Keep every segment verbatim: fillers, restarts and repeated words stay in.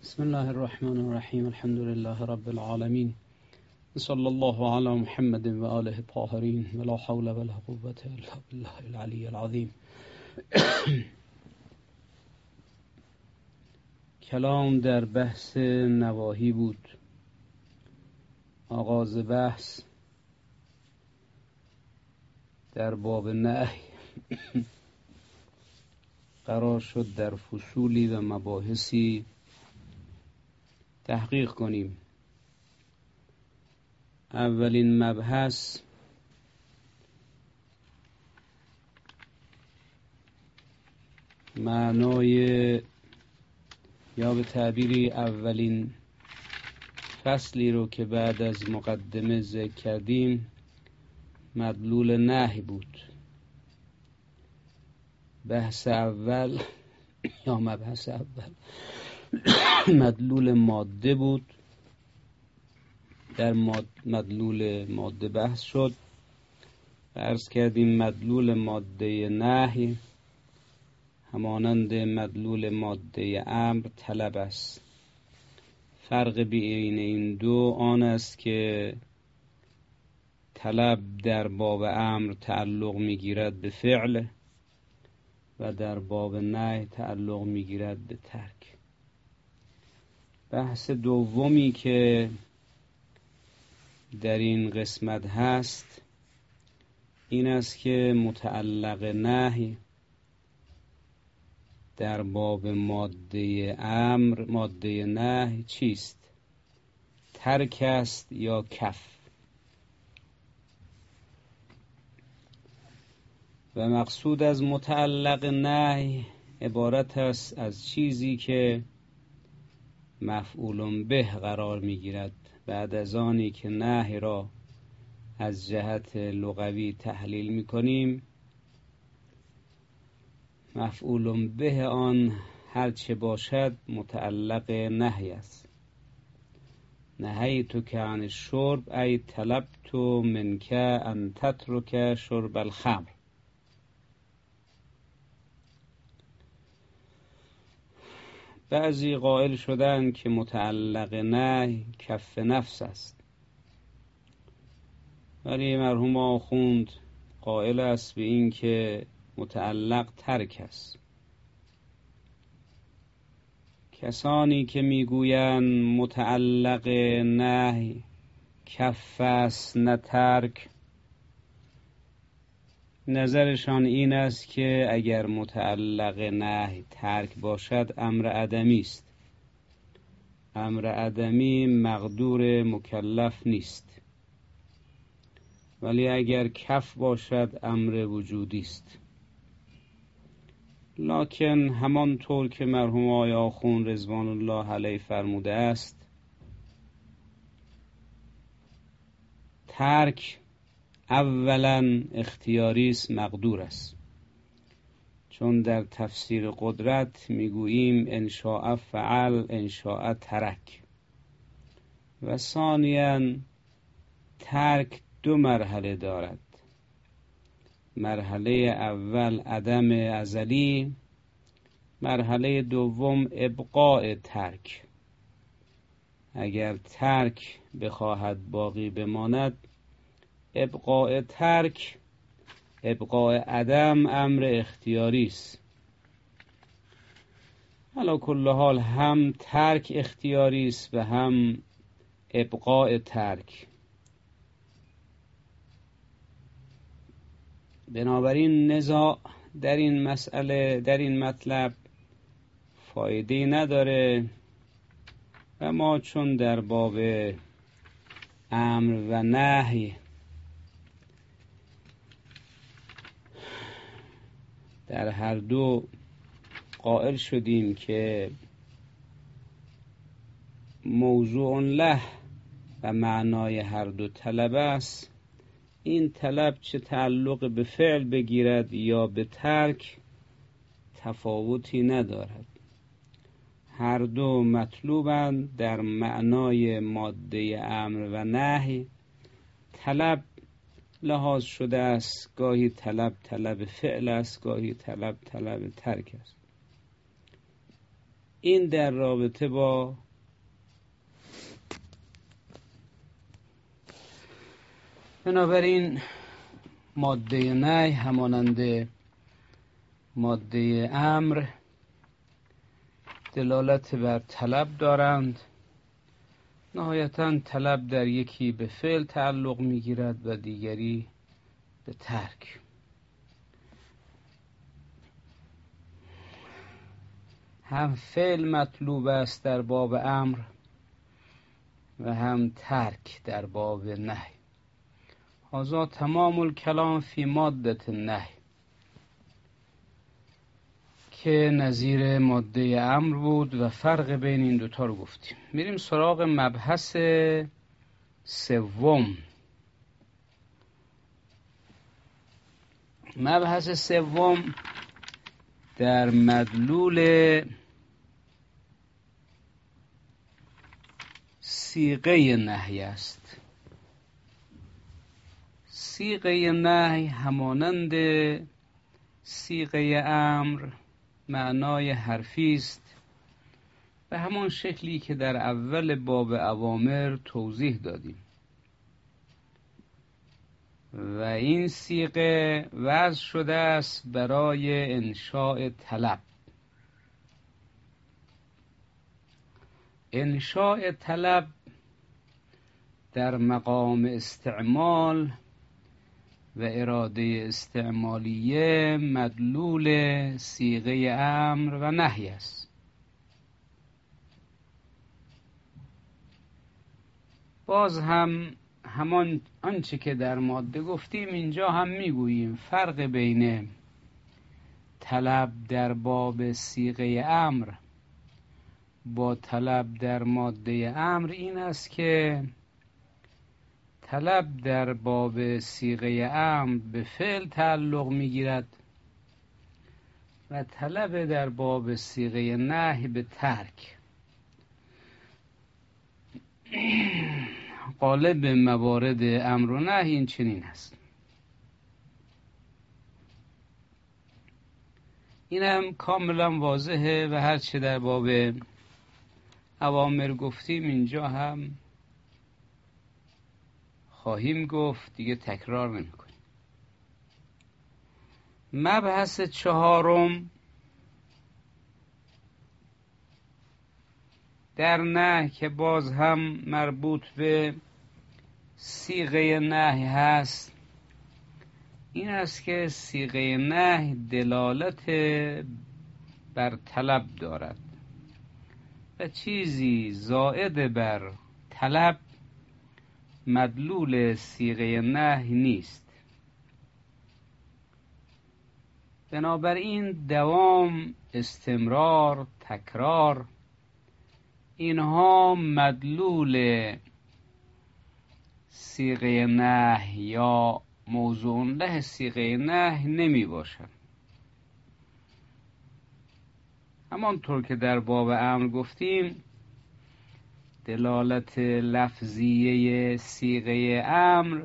بسم الله الرحمن الرحیم. الحمد لله رب العالمین. صلی الله علی محمد و آله الطاهرین و لا حول ولا قوة الا بالله العلی العظیم. کلام در بحث نواهی بود. آغاز بحث در باب نهی قرار شد در فصولی و مباحثی تحقیق کنیم. اولین مبحث معنای یا به تعبیری اولین فصلی رو که بعد از مقدمه ذکر کردیم مدلول نهی بود. بحث اول یا مبحث اول مدلول ماده بود. در مدلول ماده بحث شد. عرض کردیم مدلول ماده نهی همانند مدلول ماده امر طلب است. فرق بین این دو آن است که طلب در باب امر تعلق میگیرد به فعل و در باب نهی تعلق میگیرد به ترک. بحث دومی که در این قسمت هست این است که متعلق نهی در باب ماده امر ماده نهی چیست؟ ترک است یا کف؟ و مقصود از متعلق نهی عبارت است از چیزی که مفعول به قرار میگیرد. بعد از آنی که نهی را از جهت لغوی تحلیل میکنیم، مفعول به آن هر چه باشد متعلق نهی است. نهیتک عن الشرب ای طلبت منک ان تترک شرب الخمر. بعضی قائل شدن که متعلق نهی کف نفس است، ولی مرحوم آخوند قائل است به این که متعلق ترک است. کسانی که میگویند متعلق نهی کف است نه ترک، نظرشان این است که اگر متعلق نهی ترک باشد امر عدمی است. امر عدمی مقدور مکلف نیست، ولی اگر کف باشد امر وجودی است. لکن همانطور که مرحوم آقای آخوند رضوان الله علیه فرموده است، ترک اولا اختیاری است، مقدور است. چون در تفسیر قدرت میگوییم ان شاء فعل ان شاء ترک. و ثانیاً ترک دو مرحله دارد. مرحله اول عدم ازلی، مرحله دوم ابقاء ترک. اگر ترک بخواهد باقی بماند، ابقاء ترک ابقاء عدم امر اختیاری است. علی کل حال هم ترک اختیاری است و هم ابقاء ترک. بنابراین نزاع در این مسئله در این مطلب فایده نداره و ما چون در باب امر و نهی در هر دو قائل شدیم که موضوع له و معنای هر دو طلب است، این طلب چه تعلق به فعل بگیرد یا به ترک تفاوتی ندارد. هر دو مطلوبند در معنای ماده امر و نهی. طلب لحاظ شده است، گاهی طلب طلب فعل است، گاهی طلب طلب ترک است. این در رابطه با بنابراین ماده نهی همانند ماده امر دلالت بر طلب دارند. نهایتاً طلب در یکی به فعل تعلق می‌گیرد و دیگری به ترک. هم فعل مطلوب است در باب امر و هم ترک در باب نهی. هذا تمام الکلام فی ماده النهی که نظیر ماده امر بود و فرق بین این دوتا رو گفتیم. میریم سراغ مبحث سوم. مبحث سوم در مدلول صیغه نهی است. صیغه نهی همانند صیغه امر معنای حرفی است به همان شکلی که در اول باب اوامر توضیح دادیم و این صیغه وضع شده است برای انشاء طلب. انشاء طلب در مقام استعمال و اراده استعمالیه مدلول صیغه امر و نهی است. باز هم همان آنچه که در ماده گفتیم اینجا هم میگوییم. فرق بین طلب در باب صیغه امر با طلب در ماده امر این است که طلب در باب صیغه امر به فعل تعلق میگیرد و طلب در باب صیغه نهی به ترک. غالب موارد امر و نهی این چنین است. این هم کاملا واضحه و هر چه در باب اوامر گفتیم اینجا هم خواهیم گفت، دیگه تکرار نمی کنیم. مبحث چهارم در نهی که باز هم مربوط به صیغه نهی هست این است که صیغه نهی دلالت بر طلب دارد و چیزی زائد بر طلب مدلول صیغه نهی نیست. بنابراین دوام، استمرار، تکرار اینها مدلول صیغه نهی یا موضوع له صیغه نهی نمی باشند. همانطور که در باب امر گفتیم دلالت لفظیه صیغه امر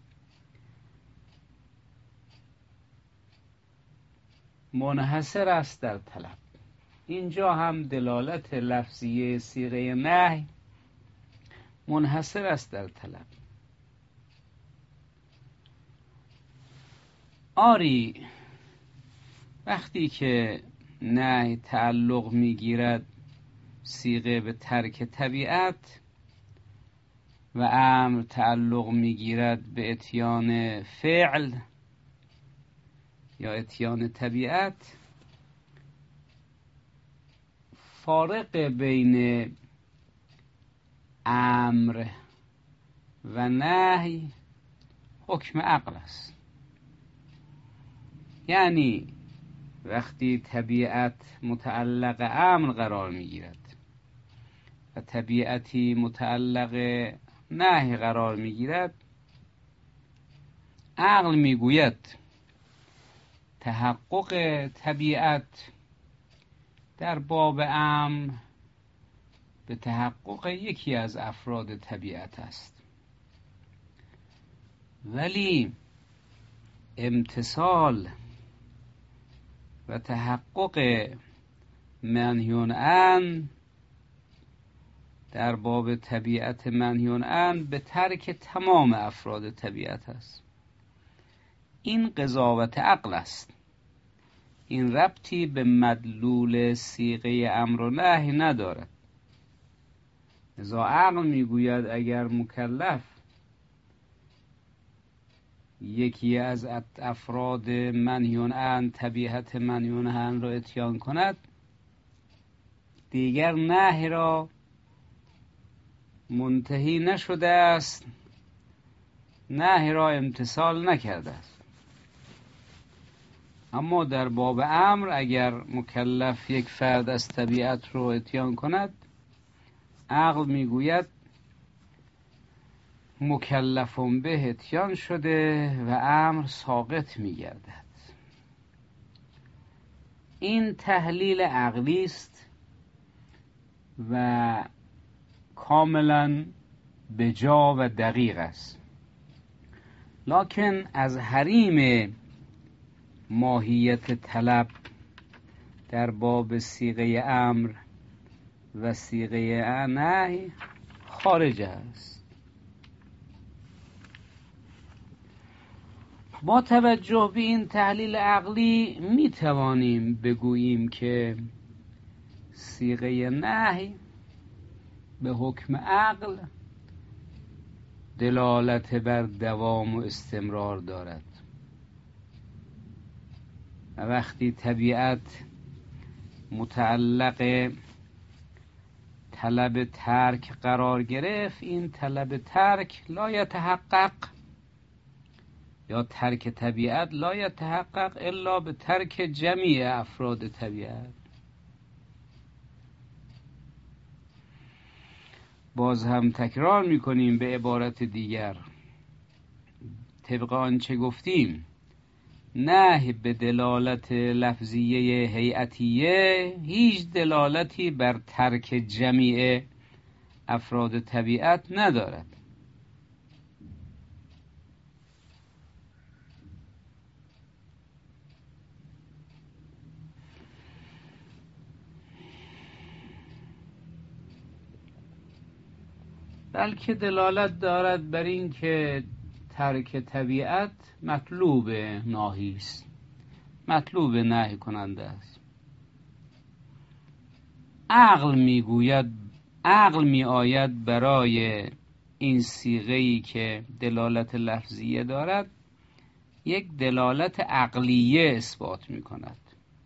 منحصر است در طلب. اینجا هم دلالت لفظیه صیغه نهی منحصر است در طلب. آری وقتی که نهی تعلق میگیرد صیغه به ترک طبیعت و امر تعلق میگیرد به اتیان فعل یا اتیان طبیعت، فارق بین امر و نهی حکم عقل است. یعنی وقتی طبیعت متعلق امر قرار میگیرد و طبیعتی متعلق نهی قرار میگیرد، عقل میگوید تحقق طبیعت در باب امر به تحقق یکی از افراد طبیعت است، ولی امتثال و تحقق منهیون عن در باب طبیعت منهیون عن به ترک تمام افراد طبیعت است. این قضاوت عقل است. این ربطی به مدلول صیغه امر و نهی ندارد. لذا عقل میگوید اگر مکلف یکی از افراد منهیون عن طبیعت منهیون عن را اتیان کند، دیگر نهی را منتهی نشده است، نهی را امتثال نکرده است. اما در باب امر اگر مکلف یک فرد از طبیعت رو اتیان کند، عقل میگوید مکلفون به اتیان شده و امر ساقط میگردد. این تحلیل عقلی است و کاملا بجا و دقیق است، لکن از حریم ماهیت طلب در باب صیغه امر و صیغه نهی خارج است. با توجه به این تحلیل عقلی می توانیم بگوییم که صیغه نهی به حکم عقل دلالت بر دوام و استمرار دارد و وقتی طبیعت متعلق طلب ترک قرار گرفت، این طلب ترک لا یتحقق یا ترک طبیعت لا یتحقق الا به ترک جمیع افراد طبیعت. باز هم تکرار میکنیم به عبارت دیگر، طبق آنچه گفتیم، نه به دلالت لفظیه هیئتیه هیچ دلالتی بر ترک جمیع افراد طبیعت ندارد. بلکه دلالت دارد بر این که ترک طبیعت مطلوب ناهی است، مطلوب نهی کننده است. عقل میگوید، عقل می آید برای این صیغه‌ای که دلالت لفظیه دارد یک دلالت عقلیه اثبات می کند.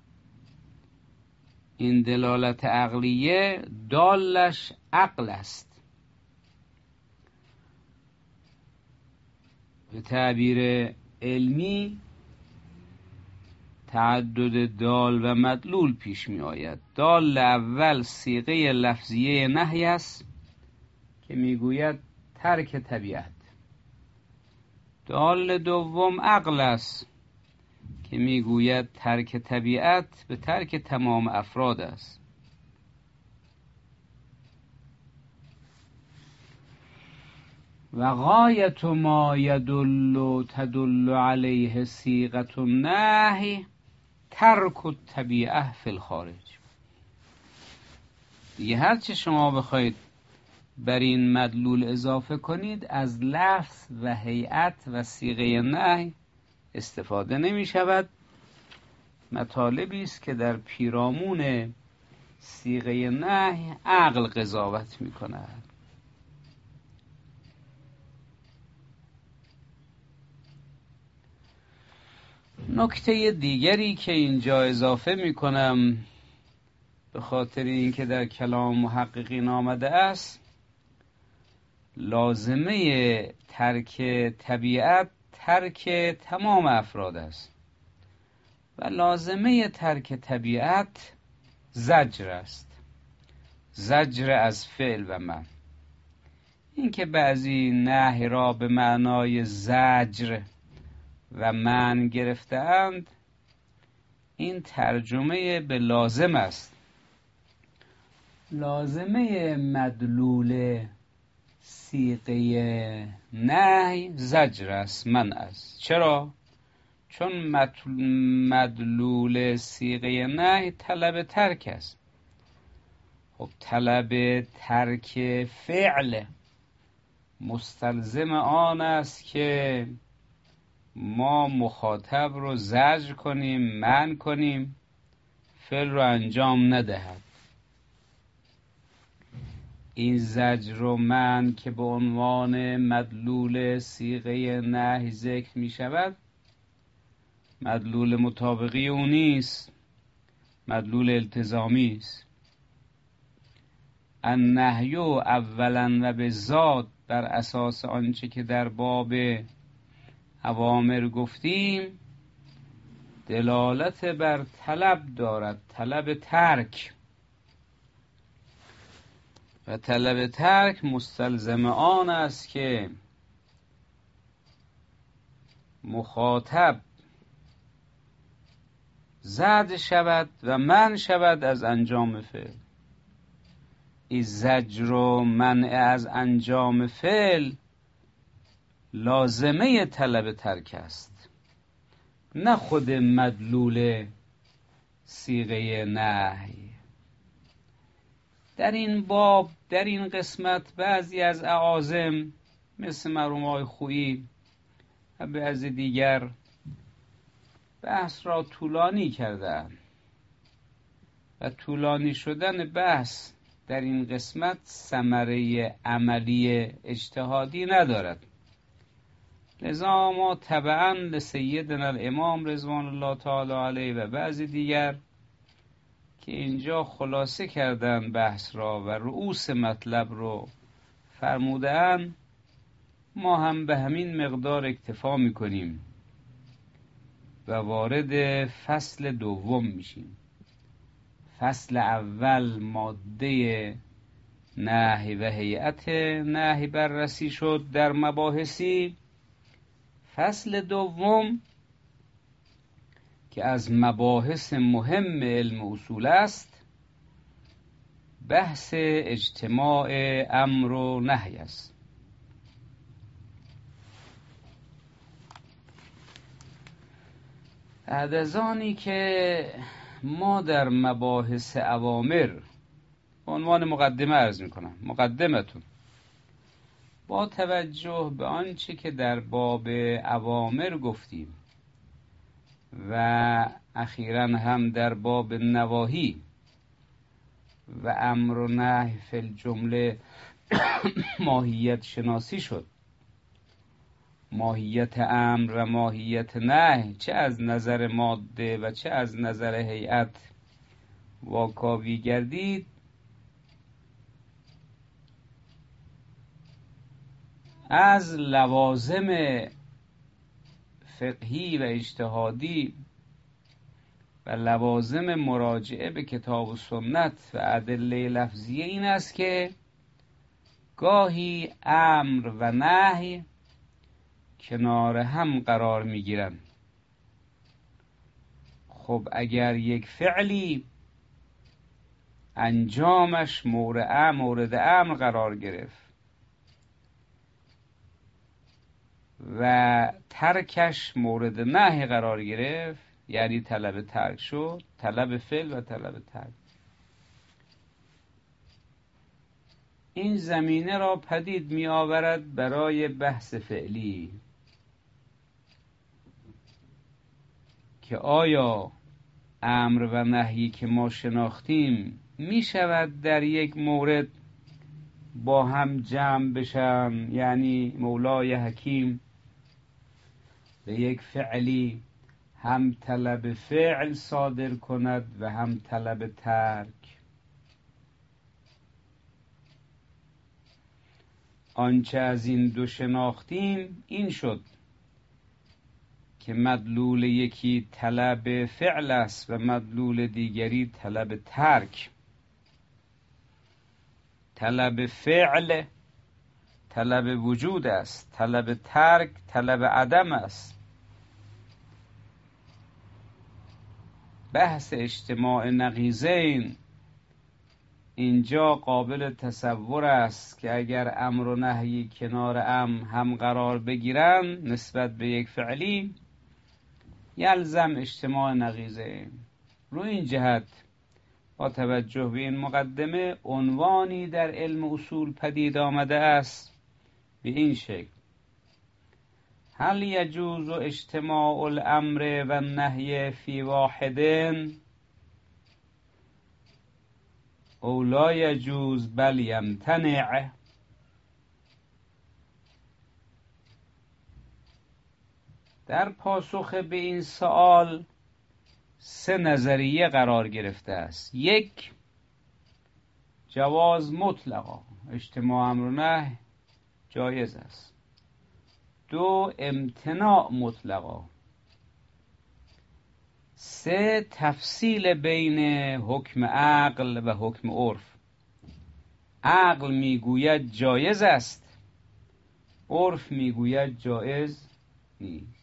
این دلالت عقلیه دالش عقل است. به تعبیر علمی تعدد دال و مدلول پیش می آید. دال اول صیغه لفظیه نهی است که می گوید ترک طبیعت. دال دوم عقل است که می گوید ترک طبیعت به ترک تمام افراد است. و غایت ما یدل تدل علیه صیغه النهی ترک الطبیعه فی الخارج. دیگه هرچی شما بخواید بر این مدلول اضافه کنید از لفظ و هیئت و صیغه نهی استفاده نمی شود. مطالبی است که در پیرامون صیغه نهی عقل قضاوت می کند. نکته دیگری که اینجا اضافه می کنم به خاطر اینکه در کلام محققین آمده است، لازمه ترک طبیعت ترک تمام افراد است و لازمه ترک طبیعت زجر است، زجر از فعل و من. اینکه بعضی نهی را به معنای زجر و من گرفتند، این ترجمه به لازم است. لازمه مدلول صیغه نهی زجر است، من است. چرا؟ چون مدلول صیغه نهی طلب ترک است. خب طلب ترک فعل مستلزم آن است که ما مخاطب رو زجر کنیم، منع کنیم فعل رو انجام ندهد. این زجر و منع که به عنوان مدلول صیغه نهی ذکر می شود، مدلول مطابقی او نیست، مدلول التزامی است. النهی اولا و به ذات بر اساس آنچه که در باب اوامر گفتیم دلالت بر طلب دارد، طلب ترک، و طلب ترک مستلزم آن است که مخاطب زجر شود و منع شود از انجام فعل. این زجر و منع از انجام فعل لازمه طلب ترک است، نه خود مدلول صیغه نهی. در این باب، در این قسمت، بعضی از اعاظم مثل مرحوم آقای خویی و بعضی دیگر بحث را طولانی کردند و طولانی شدن بحث در این قسمت ثمره عملی اجتهادی ندارد. لذا ما تبعاً لسیدنا الامام رضوان الله تعالی علیه و بعضی دیگر که اینجا خلاصه کردن بحث را و رؤوس مطلب رو فرمودن، ما هم به همین مقدار اکتفا میکنیم و وارد فصل دوم میشیم. فصل اول ماده نهی و هیئت نهی بررسی شد در مباحثی. فصل دوم که از مباحث مهم علم اصول است، بحث اجتماع امر و نهی است. بعد از آنی که ما در مباحث اوامر عنوان مقدمه عرض میکنم، مقدمتون، با توجه به آنچه که در باب اوامر گفتیم و اخیراً هم در باب نواهی و امر و نهی فی الجمله ماهیت شناسی شد، ماهیت امر و ماهیت نهی چه از نظر ماده و چه از نظر هیئت واکاوی گردید. از لوازم فقهی و اجتهادی و لوازم مراجعه به کتاب و سنت و ادله لفظیه این است که گاهی امر و نهی کنار هم قرار می گیرند. خب اگر یک فعلی انجامش مورد مورد امر قرار گرفت و ترکش مورد نهی قرار گرفت، یعنی طلب ترک شد، طلب فعل و طلب ترک، این زمینه را پدید می آورد برای بحث فعلی که آیا امر و نهی که ما شناختیم می شود در یک مورد با هم جمع بشن، یعنی مولای حکیم به یک فعلی هم طلب فعل صادر کند و هم طلب ترک. آنچه از این دو شناختیم این شد که مدلول یکی طلب فعل است و مدلول دیگری طلب ترک. طلب فعل طلب وجود است، طلب ترک طلب عدم است. بحث اجتماع نقیضین اینجا قابل تصور است که اگر امر و نهی کنار ام هم قرار بگیرن نسبت به یک فعلی، یلزم اجتماع نقیضین. رو این جهت با توجه به این مقدمه عنوانی در علم اصول پدید آمده است به این شکل: هل یجوز اجتماع الامر و النهی فی واحد او لا یجوز بل یمتنع؟ در پاسخ به این سوال سه نظریه قرار گرفته است. یک، جواز مطلقا، اجتماع امر و نهی جایز است. دو، امتناع مطلقا. سه، تفصیل بین حکم عقل و حکم عرف. عقل میگوید جایز است، عرف میگوید جایز نیست.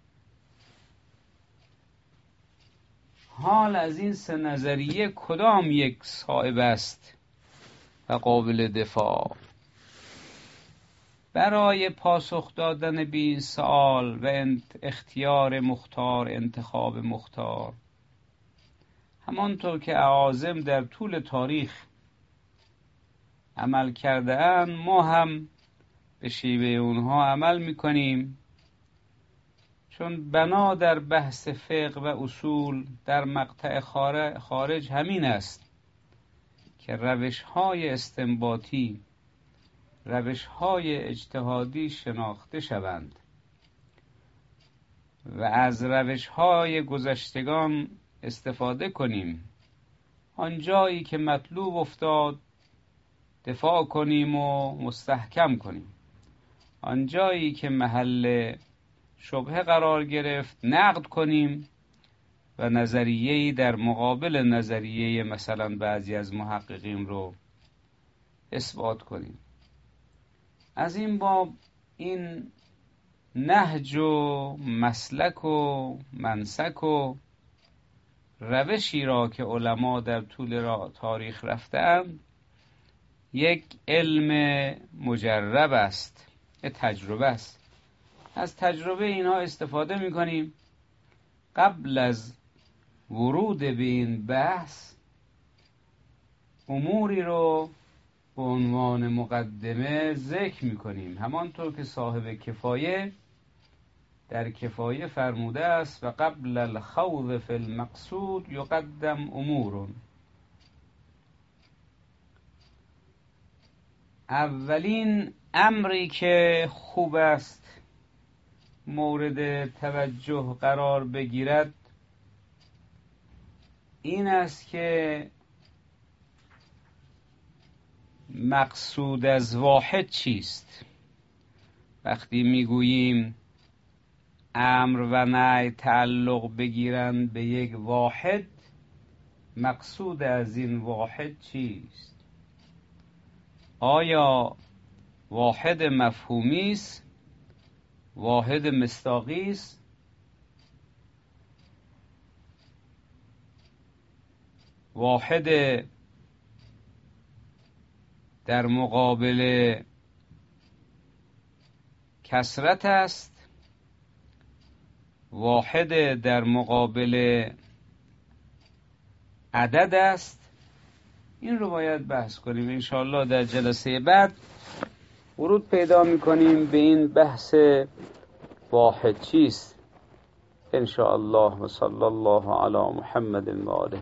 حال از این سه نظریه کدام یک صائب است و قابل دفاع؟ برای پاسخ دادن به این سوال و اختیار مختار، انتخاب مختار، همانطور که اعاظم در طول تاریخ عمل کرده اند، ما هم به شیوه اونها عمل میکنیم، چون بنا در بحث فقه و اصول در مقطع خارج همین است که روش‌های استنباطی، روش‌های اجتهادی شناخته شوند و از روش‌های گذشتگان استفاده کنیم. آنجایی که مطلوب افتاد دفاع کنیم و مستحکم کنیم، آنجایی که محل شبهه قرار گرفت نقد کنیم و نظریه‌ای در مقابل نظریه مثلا بعضی از محققین رو اثبات کنیم. از این باب این نهج و مسلک و منسک و روشی را که علما در طول تاریخ رفتند یک علم مجرب است، یک تجربه است. از تجربه اینها استفاده می‌کنیم. قبل از ورود به این بحث اموری رو به عنوان مقدمه ذکر می‌کنیم، همانطور که صاحب کفایه در کفایه فرموده است: و قبل الخوض فی المقصود یقدم امور. اولین امری که خوب است مورد توجه قرار بگیرد این است که مقصود از واحد چیست. وقتی میگوییم امر و نهی تعلق بگیرند به یک واحد، مقصود از این واحد چیست؟ آیا واحد مفهومی است؟ واحد مصداقی است؟ واحد در مقابل کثرت است؟ واحد در مقابل عدد است؟ این رو باید بحث کنیم. انشاءالله در جلسه بعد ورود پیدا میکنیم به این بحث واحد چیست. انشاءالله و صلی الله علی محمد و آله.